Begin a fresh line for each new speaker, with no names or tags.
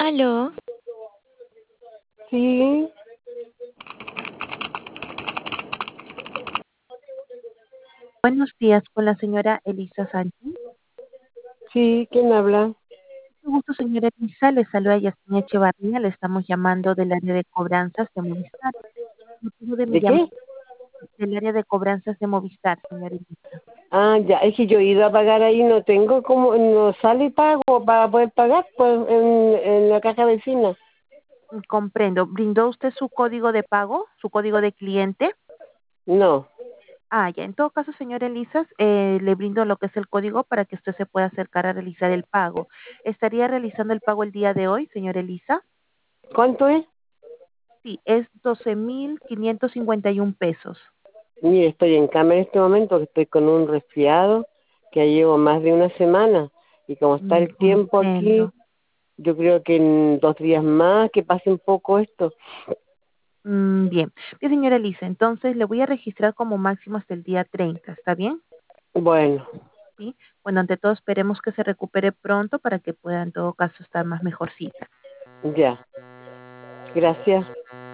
Aló,
Sí,
Buenos días con la señora Elisa Sánchez.
sí, ¿quién habla?
Mucho gusto, señora Elisa. Le saluda Yasmina Echevarría. Le estamos llamando del área de cobranzas de Movistar. Motivo de mi
¿De
llamada
qué?
del área de cobranzas de Movistar, señora Elisa.
Ah, ya, es que yo he ido a pagar ahí, no tengo como, no sale pago para poder pagar, pues, en la caja vecina.
Comprendo. ¿Brindó usted su código de pago, su código de cliente?
No.
Ya. En todo caso, señora Elisa, le brindo lo que es el código para que usted se pueda acercar a realizar el pago. ¿Estaría realizando el pago el día de hoy, señora Elisa?
¿Cuánto es?
Sí, es 12.551 pesos.
Mire, estoy en cama en este momento, que estoy con un resfriado, que ya llevo más de una semana, y como está el tiempo aquí,
Comprendo.
yo creo que en 2 días más que pase un poco esto.
Bien. Bien, señora Elisa, entonces le voy a registrar como máximo hasta el día 30, ¿está bien?
Bueno,
Sí. Bueno, ante todo esperemos que se recupere pronto para que pueda en todo caso estar más mejorcita.
ya. Gracias.